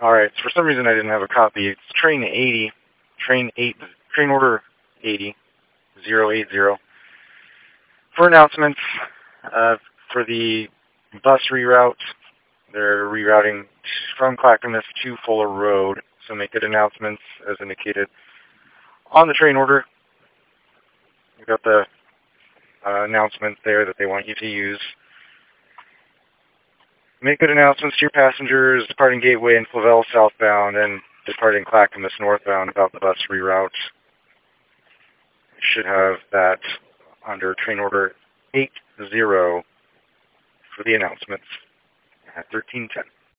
Alright, so for some reason I didn't have a copy. It's train 80, train order 80, 080. For announcements, for the bus reroute, they're rerouting from Clackamas to Fuller Road, so make good announcements as indicated on the train order. You've got the announcement there that they want you to use. Make good announcements to your passengers departing Gateway and Flavel southbound and departing Clackamas northbound about the bus reroute. You should have that under train order 80 for the announcements at 1310.